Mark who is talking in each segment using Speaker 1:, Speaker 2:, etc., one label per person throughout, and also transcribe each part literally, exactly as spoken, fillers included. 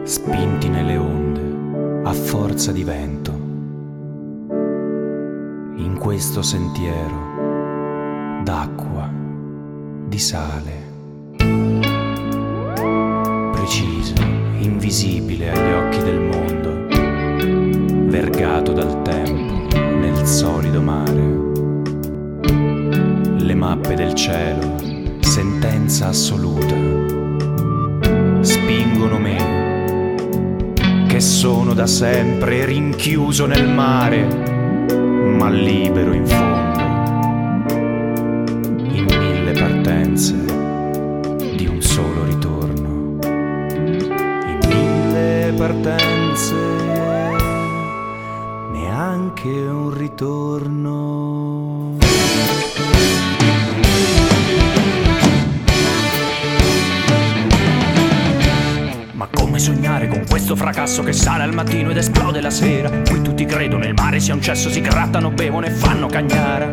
Speaker 1: spinti nelle onde a forza di vento. In questo sentiero d'acqua, di sale, preciso, invisibile agli occhi del mondo, vergato dal tempo nel solido mare. Le mappe del cielo, sentenza assoluta, spingono me, che sono da sempre rinchiuso nel mare, ma libero in fondo, in mille partenze di un solo ritorno, in mille partenze, neanche un ritorno.
Speaker 2: Ma come sognare con questo fracasso che sale al mattino ed esplode la sera? Qui tutti credono il mare sia un cesso, si grattano, bevono e fanno cagnara.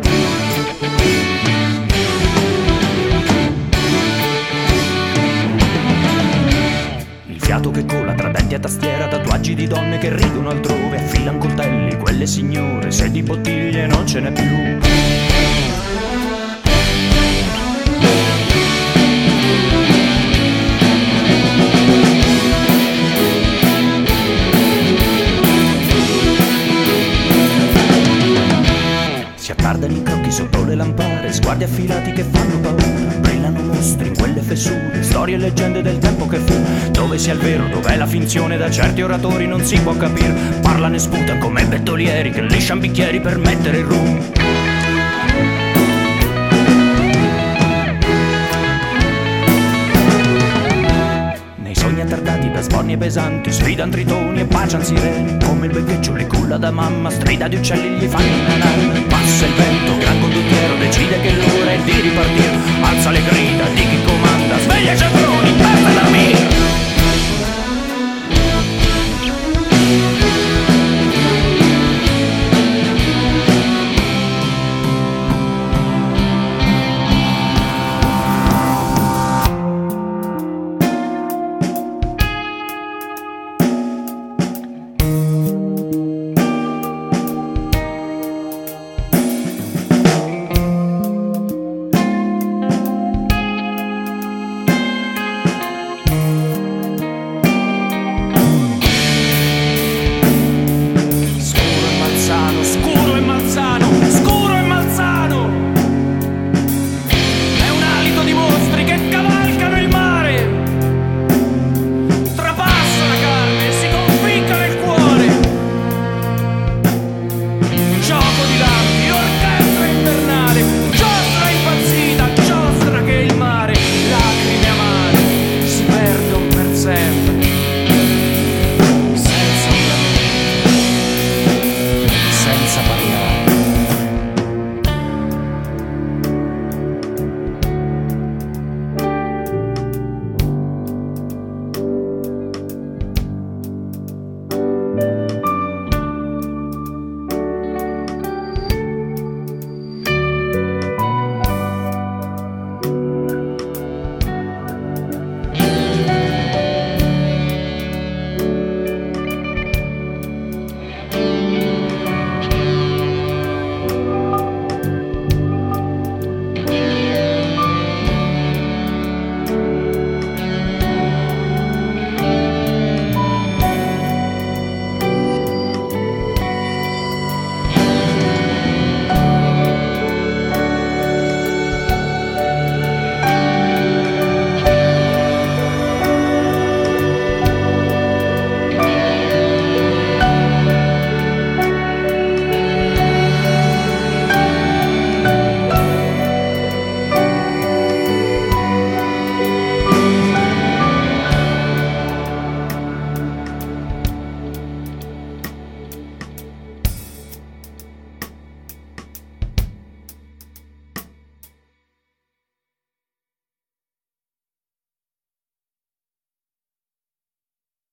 Speaker 2: Il fiato che cola tra denti e tastiera, tatuaggi di donne che ridono altrove, affilan coltelli quelle signore, se di bottiglie non ce n'è più. Si attardano incrocchi sotto le lampare, sguardi affilati che fanno paura, brillano mostri in quelle fessure, storie e leggende del tempo che fu. Dove sia il vero, dov'è la finzione, da certi oratori non si può capire. Parlano e sputano come bettolieri che liscian bicchieri per mettere il rum. Nei sogni attardati da sbornie pesanti, sfidan tritoni e bacian sirene, come il beccheccio le culla da mamma, strida di uccelli gli fanno inanare.